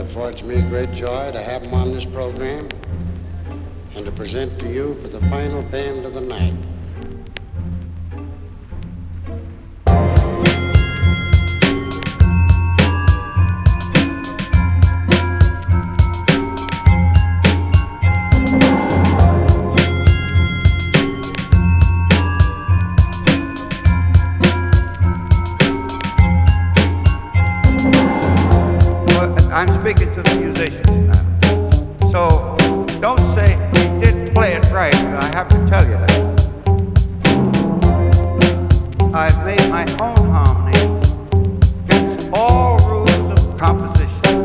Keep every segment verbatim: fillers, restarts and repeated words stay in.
affords me great joy to have him on this program and to present to you for the final band of the night. I'm speaking to the musicians now. So don't say he didn't play it right, but I have to tell you that. I've made my own harmony against all rules of composition.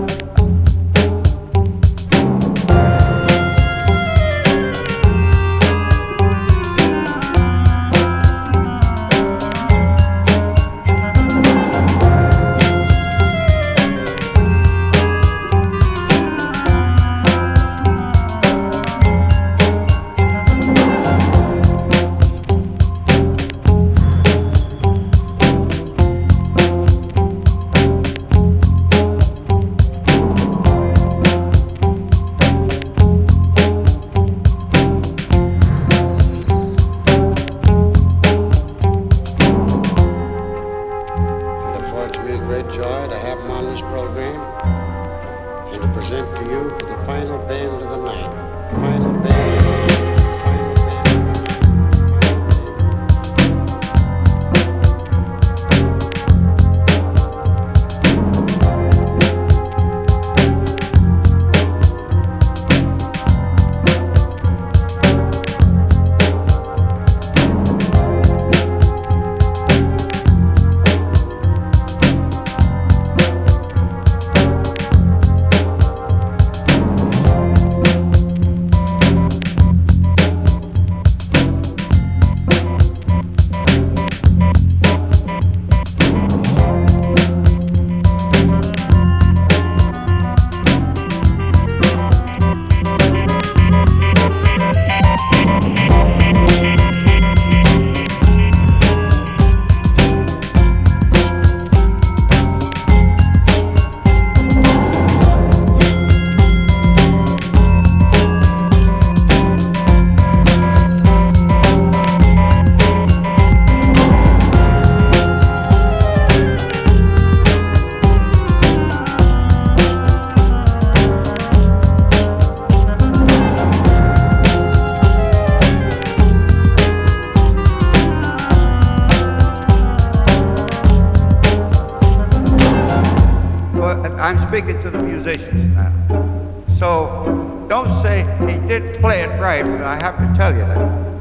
Joy to have him on this program and to present to you for the final band of the night. Final band of the night. I'm speaking to the musicians now. So don't say he didn't play it right, but I have to tell you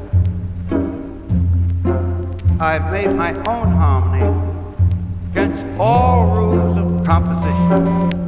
that. I've made my own harmony against all rules of composition.